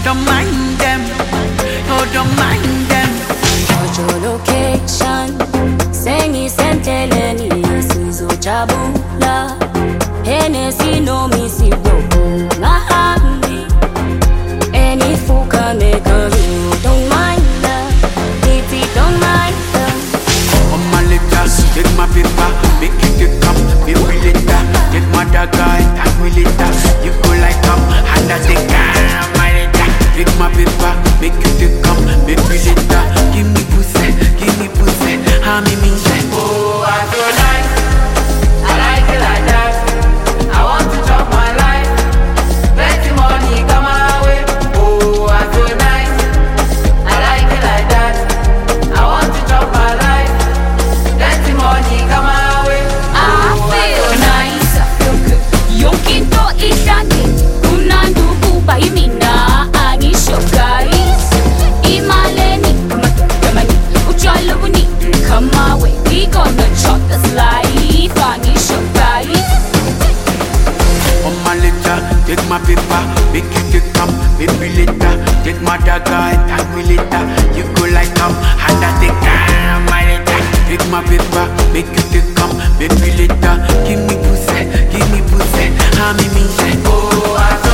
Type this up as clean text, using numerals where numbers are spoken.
Don't mind them, oh don't mind them. What's your location? Sengi senteleni sizo chabula. Hennessy no misi broku ngahami. Any fuka make a you don't mind them. Titi don't mind them. On my letters, take my paper, make it come, be later. Take my dagger, tag me later. You go like and I take my letter. Take my paper, make it come, make me later. Give me pussy, how me mean that? Oh, I feel nice, I like it like that. I want to chop my life, plenty money come my way. Oh, I feel nice, I like it like that. I want to chop my life, plenty money come my way. I feel nice, I feel good. Yokinto itake, unandugu baimina anisho guys. Imaleni kamani, uchaluni come my way. We gonna chop this life anisho guys. On my letter, take my paper, make it come, maybe later. Take my dagger, tag me later. You go like and I take my letter. Take my paper, make it come, maybe later. Give me pussy, how me mean that? Oh, I feel